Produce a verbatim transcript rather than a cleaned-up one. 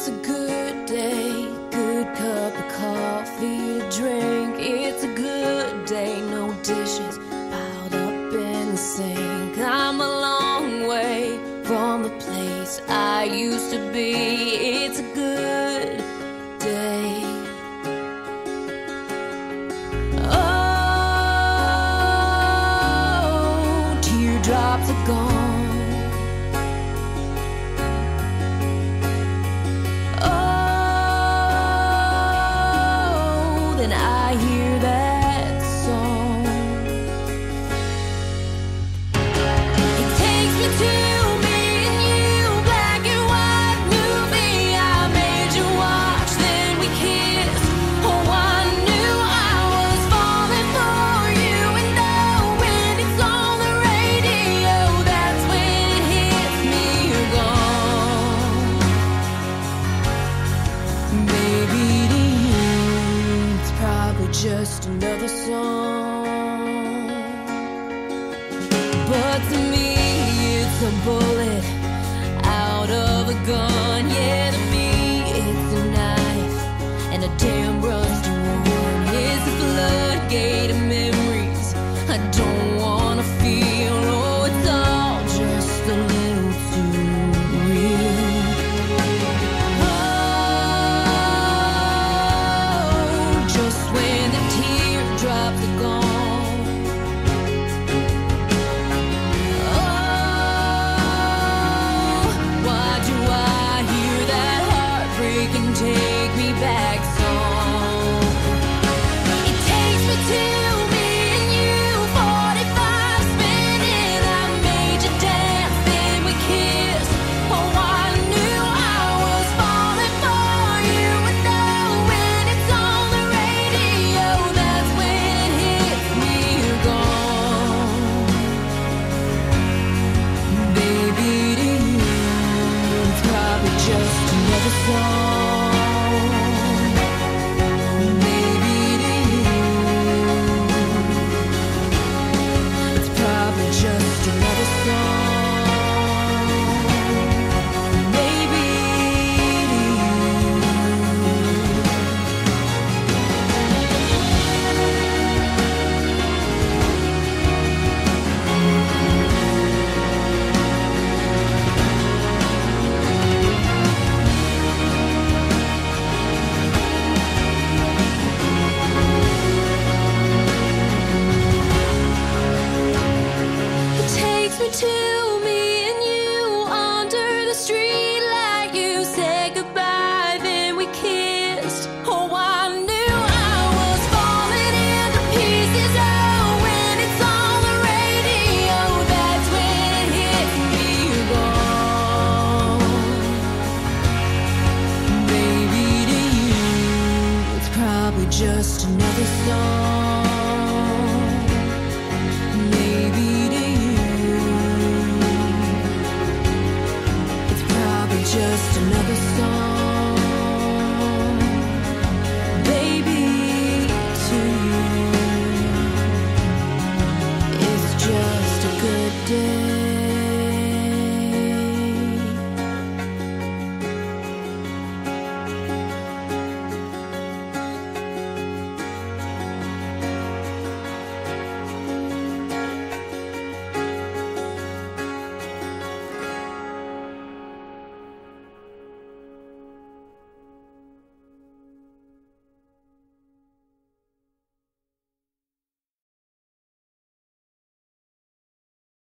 It's a good day, good cup of coffee to drink. It's a good day, no dishes piled up in the sink. I'm a long way from the place I used to be. It's a good day. Oh, teardrops are gone. Then I hear that song. It takes me to me and you, black and white movie I made you watch, then we kissed. Oh, I knew I was falling for you, and oh, when it's on the radio, that's when it hits me, you're gone. Baby, do you probably just another song, but to me it's a bullet out of a gun. Yeah, to me it's a knife and a damn rusty one. It's a floodgate of memories I don't wanna feel. Oh, it's all just a little too real. Drops are gone. Oh, why do I hear that heartbreaking take me back song? It takes me to me and you, forty-five spinning. I made you dance, then we kissed. Oh, I knew I was falling for you, and oh, when it's on the radio, that's when you're gone. Baby, to you, it's probably just another song. Baby, to you, it's probably just another song. Baby, to to me and you under the street light. You said goodbye, then we kissed. Oh, I knew I was falling into pieces. Oh, when it's on the radio, that's when it hits me, you're gone. Baby, to you, it's probably just another song. Maybe to you, just another song.